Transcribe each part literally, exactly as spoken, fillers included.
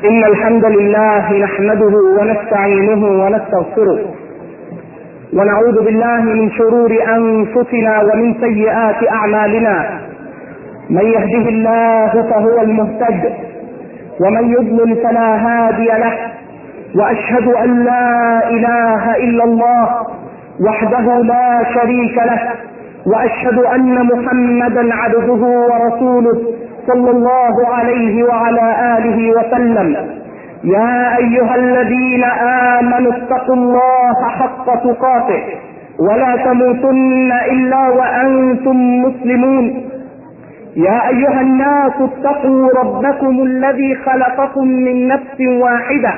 إن الحمد لله نحمده ونستعينه ونستغفره ونعوذ بالله من شرور أنفسنا ومن سيئات أعمالنا. من يهده الله فهو المهتد ومن يضلل فلا هادي له، وأشهد أن لا إله إلا الله وحده لا شريك له، وأشهد أن محمدا عبده ورسوله صلى الله عليه وعلى آله وسلم. يا أيها الذين آمنوا اتقوا الله حق تقاته ولا تموتن إلا وأنتم مسلمون. يا أيها الناس اتقوا ربكم الذي خلقكم من نفس واحدة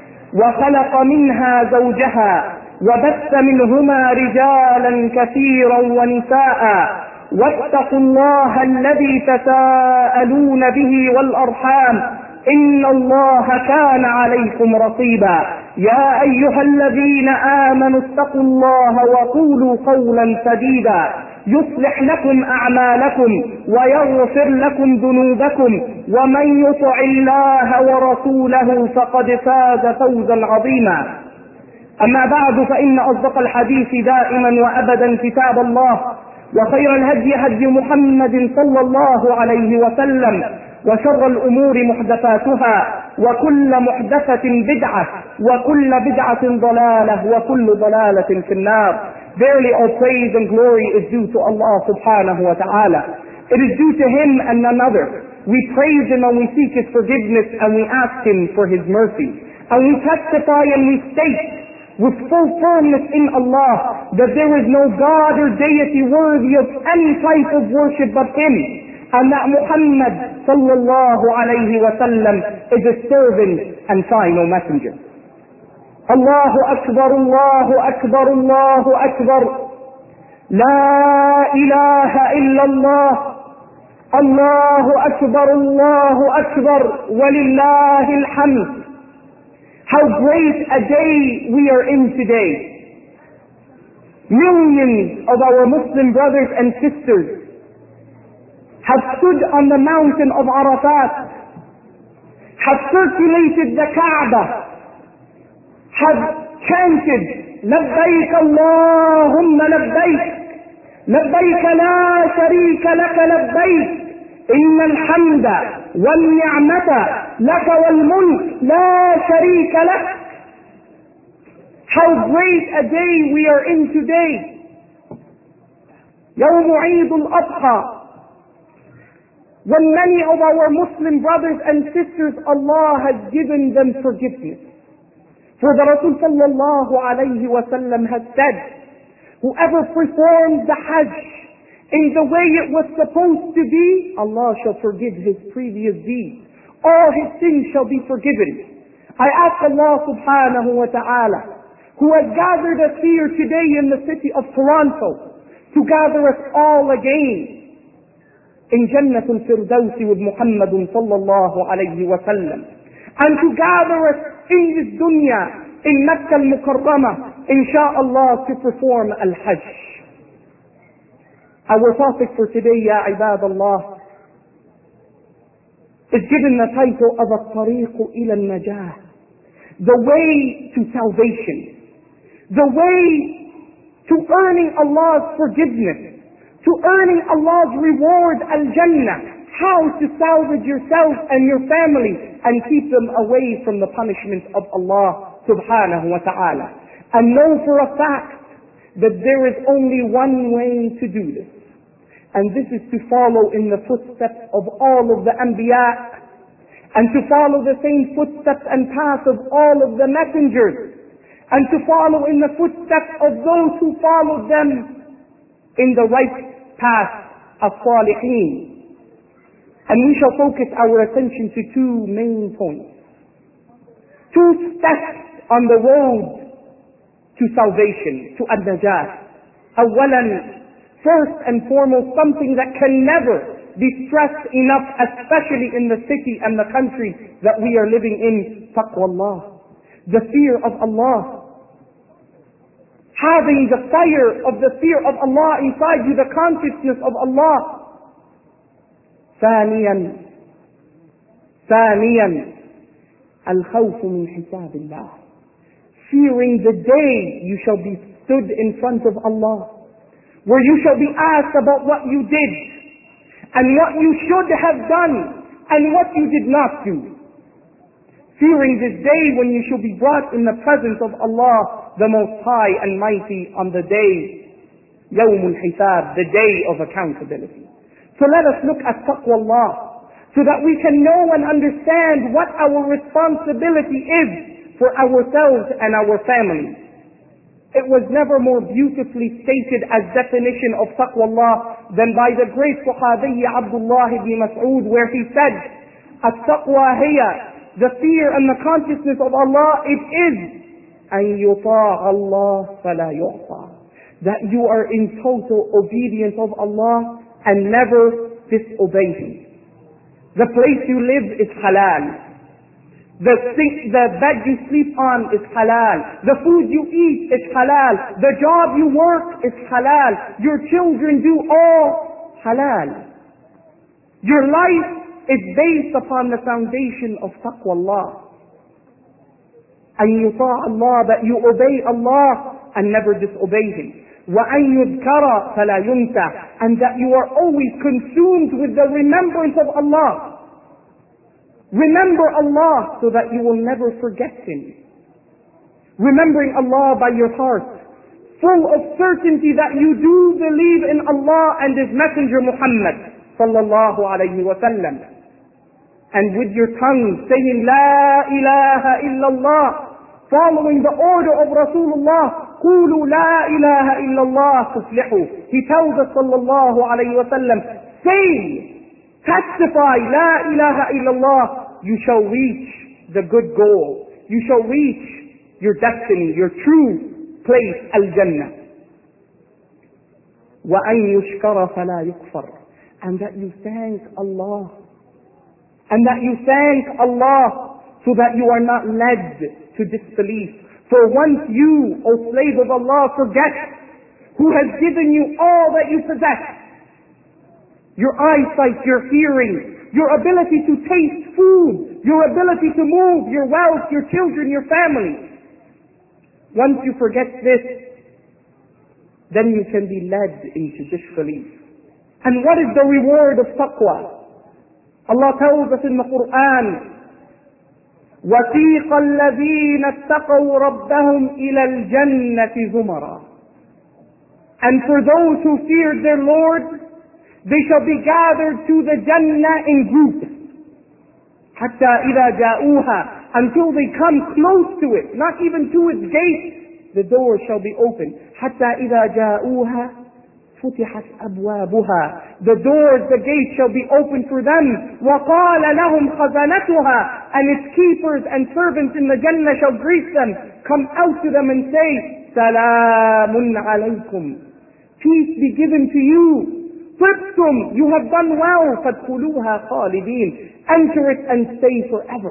وخلق منها زوجها وبث منهما رجالا كثيرا ونساء، واتقوا الله الذي تساءلون به والأرحام إن الله كان عليكم رقيبا. يا أيها الذين آمنوا اتقوا الله وقولوا قولا سديدا يصلح لكم أعمالكم ويغفر لكم ذنوبكم، ومن يطع الله ورسوله فقد فاز فوزا عظيما. أما بعد، فإن أصدق الحديث دائما وأبدا كتاب الله، وخير الهدي هدي محمد صلى الله عليه وسلم، وشر الأمور محدثاتها، وكل محدثة بدعة، وكل بدعة ضلالة، وكل ضلالة في النار. Verily all praise and glory is due to Allah subhanahu wa ta'ala. It is due to Him and none other. We praise Him and we seek His forgiveness and we ask Him for His mercy. And we testify and we state with full firmness in Allah that there is no God or deity worthy of any type of worship but Him, and that Muhammad sallallahu alayhi wa sallam is a servant and final messenger. Allahu Akbar, Allahu Akbar, Allahu Akbar. La ilaha illallah. Allahu Akbar, Allahu Akbar. Walillahi alhamd. How great a day we are in today. Millions of our Muslim brothers and sisters have stood on the mountain of Arafat, have circulated the Kaaba, have chanted, Labbaik Allahumma Labbaik, Labbaik la sharika laka Labbaik, Inna al-hamda wal-ni'mata laka wal-mulk la sharika lak. How great a day we are in today. Yawm Eid al-Adha, when many of our Muslim brothers and sisters, Allah has given them forgiveness. For the Rasul sallallahu alayhi wa sallam has said, whoever performs the Hajj in the way it was supposed to be, Allah shall forgive his previous deeds. All his sins shall be forgiven. I ask Allah subhanahu wa ta'ala, who has gathered us here today in the city of Toronto, to gather us all again in Jannatul Firdausi with Muhammadun sallallahu alayhi wa sallam, and to gather us in this dunya, in Makkah al-Mukarramah, insha'Allah, to perform al-Hajj. Our topic for today, Ya Ibadallah, is given the title of At-Tariq ila al-Najah, the way to salvation, the way to earning Allah's forgiveness, to earning Allah's reward, al-Jannah, how to salvage yourself and your family and keep them away from the punishment of Allah subhanahu wa ta'ala. And know for a fact that there is only one way to do this. And this is to follow in the footsteps of all of the Anbiya, and to follow the same footsteps and path of all of the messengers, and to follow in the footsteps of those who followed them in the right path of Salihin. And we shall focus our attention to two main points. Two steps on the road to salvation, to An-Najah. Awalan, first and foremost, something that can never be stressed enough, especially in the city and the country that we are living in, taqwallah, the fear of Allah. Having the fire of the fear of Allah inside you, the consciousness of Allah. ثانيا ثانيا Al-khawfu min hisabillah. Fearing the day you shall be stood in front of Allah, where you shall be asked about what you did, and what you should have done, and what you did not do. Fearing this day when you shall be brought in the presence of Allah, the Most High and Mighty, on the day, Yawmul Hisab, the day of accountability. So let us look at taqwallah, so that we can know and understand what our responsibility is for ourselves and our families. It was never more beautifully stated as definition of taqwallah than by the great Sahabi Abdullah ibn Mas'ud, where he said, "At-taqwa hiya," the fear and the consciousness of Allah, it is أن يطاع الله فلا يعصى, that you are in total obedience of Allah and never disobey Him. The place you live is halal. The, thing, the bed you sleep on is halal. The food you eat is halal. The job you work is halal. Your children do all halal. Your life is based upon the foundation of taqwallah. أن يطاع Allah, that you obey Allah and never disobey Him. وأن يذكر فلا ينسى, and that you are always consumed with the remembrance of Allah. Remember Allah so that you will never forget Him. Remembering Allah by your heart, full of certainty that you do believe in Allah and His Messenger Muhammad sallallahu alayhi wa sallam. And with your tongue saying La ilaha illallah, following the order of Rasulullah, قولوا لا إله إلا الله تفلحوا. He tells us sallallahu alayhi wa sallam, say, testify La ilaha illallah, you shall reach the good goal. You shall reach your destiny, your true place, Al-Jannah. وَأَن يُشْكَرَ فَلَا يُكْفَرْ, and that you thank Allah. And that you thank Allah so that you are not led to disbelief. For once you, O slave of Allah, forget who has given you all that you possess, your eyesight, your hearing, your ability to taste food, your ability to move, your wealth, your children, your family. Once you forget this, then you can be led into disbelief. And what is the reward of taqwa? Allah tells us in the Quran, وَسِيقَ الَّذِينَ اتَّقَوْا رَبَّهُمْ إِلَى الْجَنَّةِ زُمَرًا. And for those who feared their Lord, they shall be gathered to the Jannah in groups. حَتَّى إِذَا جَاءُوهَا, until they come close to it, not even to its gate, the door shall be opened. حَتَّى إِذَا جَاءُوهَا فتحت أبوابها, the doors, the gates shall be opened for them. وقال لهم خزنتها, and its keepers and servants in the Jannah shall greet them, come out to them and say, سلام عليكم, peace be given to you. طبتم, you have done well. فادخلوها خالدين, enter it and stay forever.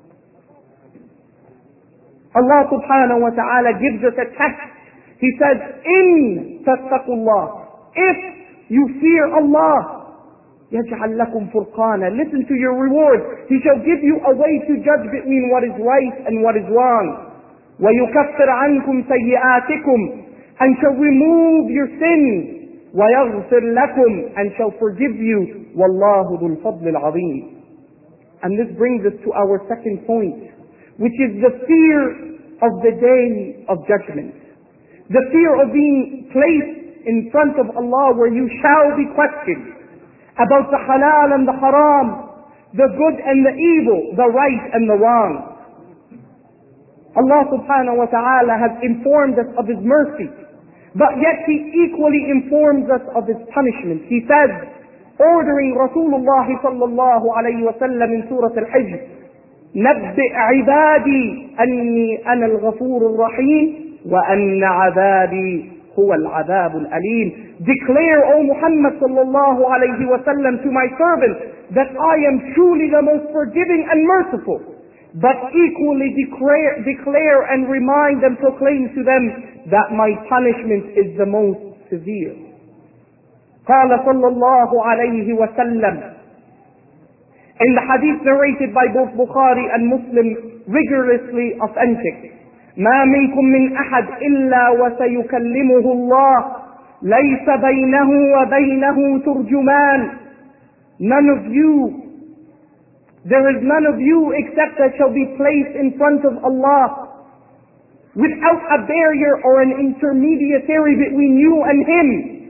Allah subhanahu wa ta'ala gives us a test. He says, إن تتقوا الله, if you fear Allah, يَجْعَلْ لَكُمْ فُرْقَانًا, listen to your reward. He shall give you a way to judge between what is right and what is wrong. وَيُكَفِّرْ عَنْكُمْ سَيِّئَاتِكُمْ, and shall remove your sins. وَيَغْفِرْ لَكُمْ, and shall forgive you. وَاللَّهُ ذُو الْفَضْلِ الْعَظِيمِ. And this brings us to our second point, which is the fear of the day of judgment. The fear of being placed in front of Allah, where you shall be questioned about the halal and the haram, the good and the evil, the right and the wrong. Allah subhanahu wa ta'ala has informed us of His mercy, but yet He equally informs us of His punishment. He says, ordering Rasulullah sallallahu alayhi wa sallam in Surah Al-Hijr, نَبِّئْ عِبَادِي أَنِّي أَنَا الْغَفُورُ الرَّحِيمُ وَأَنَّ عَذَابِي هُوَ الْعَذَابُ الْأَلِيمُ. Declare, O Muhammad sallallahu alayhi wa sallam, to my servants that I am truly the most forgiving and merciful, but equally declare, declare and remind and proclaim to them that my punishment is the most severe. قال صلى الله عليه وسلم In the hadith narrated by both Bukhari and Muslim, rigorously authentic, ما منكم من أحد إلا وسيكلمه الله ليس بينه وبينه ترجمان. None of you, there is none of you except that shall be placed in front of Allah without a barrier or an intermediary between you and Him.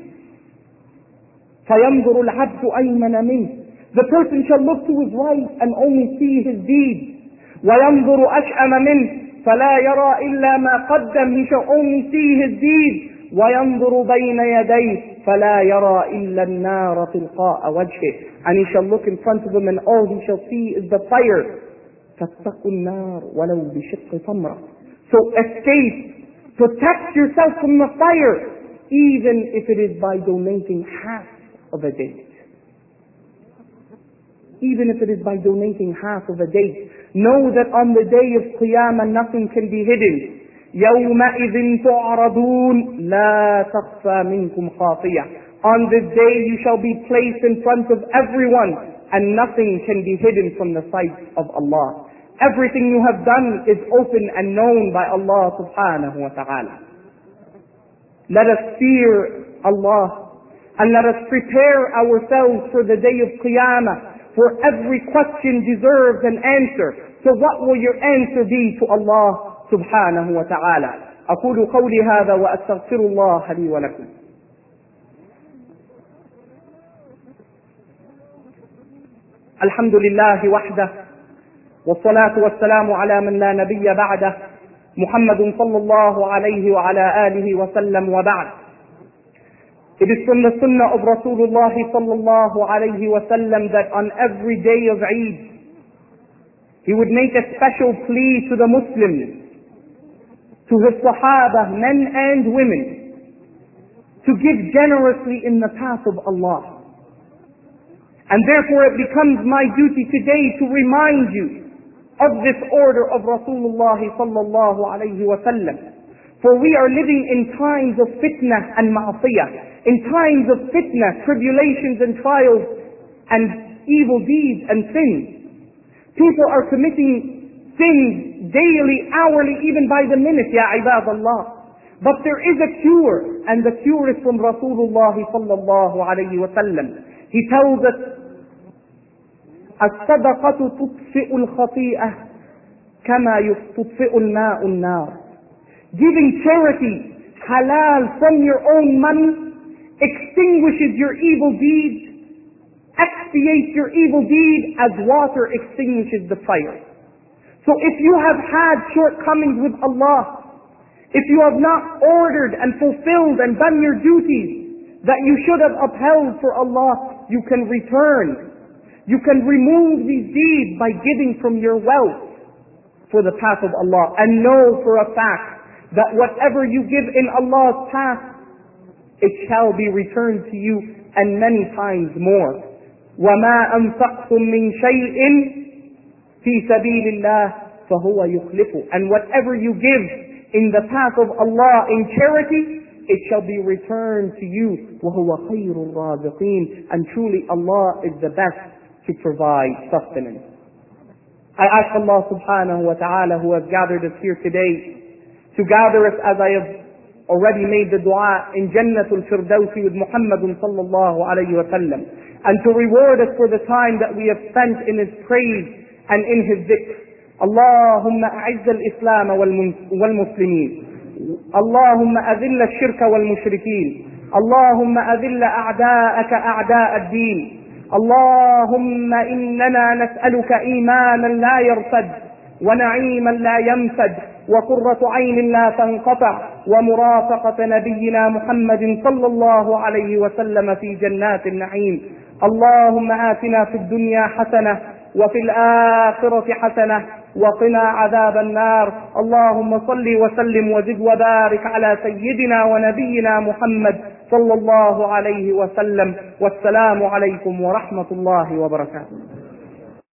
فينظر العبد أيمن منه. The person shall look to his right and only see his deeds. وينظر أشأم منه فلا يرى إلا ما قدم. He shall only see his deeds. وينظر بين يديه فلا يرى إلا النار تلقاء وجهه. And he shall look in front of him and all he shall see is the fire. فاتقوا النار ولو بشق تمرة. So escape, protect yourself from the fire, even if it is by donating half of a date. Even if it is by donating half of a date. Know that on the day of Qiyamah nothing can be hidden. يَوْمَئِذٍ تُعْرَضُونَ لَا تَخْفَى مِنْكُمْ خَافِيَةٌ. On this day you shall be placed in front of everyone and nothing can be hidden from the sight of Allah. Everything you have done is open and known by Allah subhanahu wa ta'ala. Let us fear Allah and let us prepare ourselves for the day of Qiyamah. For every question deserves an answer. So what will your answer be to Allah subhanahu wa ta'ala? أقول قولي هذا وأستغفر الله لي ولكم. الحمد لله وحده والصلاة والسلام على من لا نبي بعده محمد صلى الله عليه وعلى آله وسلم وبعد. It is from the sunnah of Rasulullah sallallahu alayhi wa sallam that on every day of Eid, he would make a special plea to the Muslims, to his Sahaba, men and women, to give generously in the path of Allah. And therefore it becomes my duty today to remind you of this order of Rasulullah sallallahu alayhi wa sallam. For we are living in times of fitnah and ma'asiyah. In times of fitna, tribulations and trials and evil deeds and sins. People are committing sins daily, hourly, even by the minute, ya ibadallah. But there is a cure, and the cure is from Rasulullah sallallahu alayhi wa sallam. He tells us, الصدقة تطفئ الخطيئة كما تطفئ الماء النار. Giving charity, halal, from your own money, extinguishes your evil deeds, expiates your evil deed as water extinguishes the fire. So if you have had shortcomings with Allah, if you have not ordered and fulfilled and done your duties that you should have upheld for Allah, you can return. You can remove these deeds by giving from your wealth for the path of Allah. And know for a fact that whatever you give in Allah's path, it shall be returned to you and many times more. وَمَا أَنفَقْتُم مِّن شَيْءٍ فِي سَبِيلِ اللَّهِ فَهُوَ يُخْلِفُ. And whatever you give in the path of Allah in charity, it shall be returned to you. وَهُوَ خَيْرُ الرَّازِقِينَ. And truly Allah is the best to provide sustenance. I ask Allah subhanahu wa ta'ala, who has gathered us here today, to gather us as I have already made the dua in Jannatul Firdausi with Muhammad sallallahu alayhi wa sallam, and to reward us for the time that we have spent in His praise and in His dhikr. Allahumma a'izz al-Islam wal-Muslimin. Allahumma adhill al-shirk wal-mushrikeen. Allahumma adhill a'da'aka a'da' ad-din. Allahumma innana nas'aluka imanan la yartad wa na'iman la yanfad وقرة عين لا تنقطع ومرافقة نبينا محمد صلى الله عليه وسلم في جنات النعيم. اللهم آتنا في الدنيا حسنة وفي الآخرة حسنة وقنا عذاب النار. اللهم صل وسلم وزد وبارك على سيدنا ونبينا محمد صلى الله عليه وسلم. والسلام عليكم ورحمة الله وبركاته.